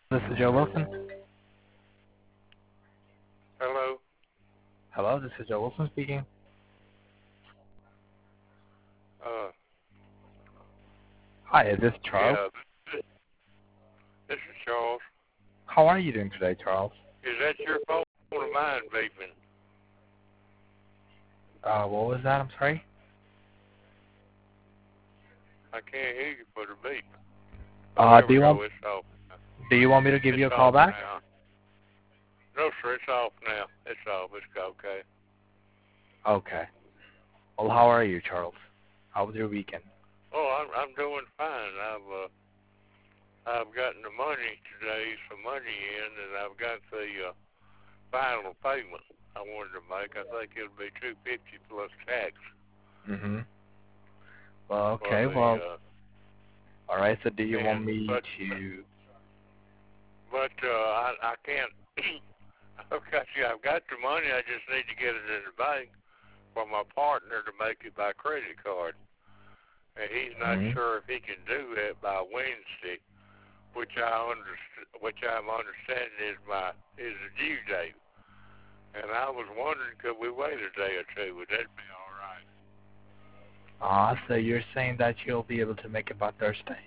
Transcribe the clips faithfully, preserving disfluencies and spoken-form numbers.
This is Joe Wilson. Hello? Hello, this is Joe Wilson speaking. Uh, Hi, is this Charles? yeah, this, this is Charles. How are you doing today, Charles? Is that your phone or mine beeping? Uh, what was that? I'm sorry? I can't hear you for the beep. Uh, there do we you go, want it's off. do you want me to give It's you a call off back? now. No, sir, it's off now. It's off. It's okay. Okay. Well, how are you, Charles? How was your weekend? Oh, I'm I'm doing fine. I've uh, I've gotten the money today, some money in, and I've got the uh, final payment I wanted to make. I think it'll be two fifty plus tax. Mm-hmm. Well, For okay. the, Well, uh, all right. So, do you want and me but to? but uh, I I can't. I've got you. I've got the money. I just need to get it in the bank for my partner to make it by credit card, and he's not Mm-hmm. sure if he can do that by Wednesday, which I understand, which I'm understanding is my is the due date. And I was wondering, could we wait a day or two? Would that be all right? Ah, so you're saying that you'll be able to make it by Thursday?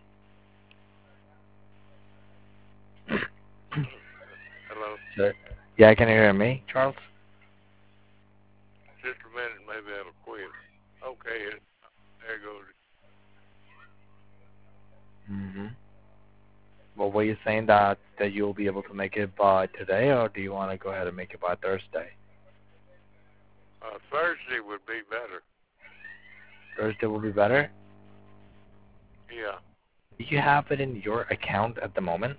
Hello. Sir? Yeah, can you hear me, Charles? Just a minute, maybe that'll quit. Okay, there goes. Mm-hmm. Well, were you saying that that you'll be able to make it by today, or do you want to go ahead and make it by Thursday? Uh, Thursday would be better. Thursday will be better. Yeah. Do you have it in your account at the moment?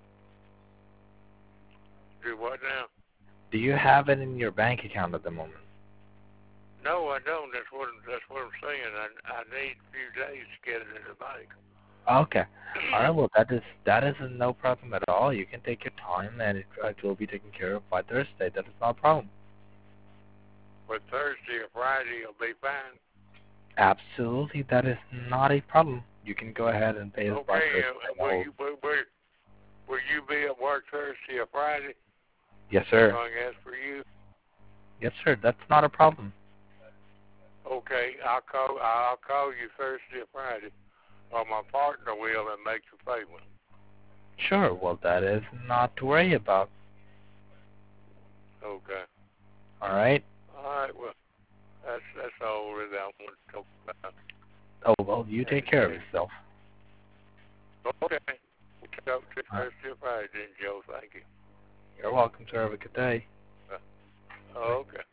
Do what now? Do you have it in your bank account at the moment? No, I don't. That's what that's what I'm saying. I I need a few days to get it in the bank. Okay. All right. Well, that is that is no problem at all. You can take your time, and it, it will be taken care of by Thursday. That is not a problem. But Thursday or Friday will be fine. Absolutely, that is not a problem. You can go ahead and pay it by Okay. Thursday. Uh, will No. you will, will, will you be at work Thursday or Friday? Yes, If sir. I can ask for you. Yes, sir. That's not a problem. Okay. I'll call I'll call you Thursday or Friday, or my partner will, and make the payment. Sure. Well, that is not to worry about. Okay. All right. All right. Well, that's that's all really I want to talk about. Oh, well, you take care of yourself. Okay. We'll talk to you All right. Thursday or Friday, then, Joe. Thank you. You're welcome, sir. Have a good day. Uh, okay.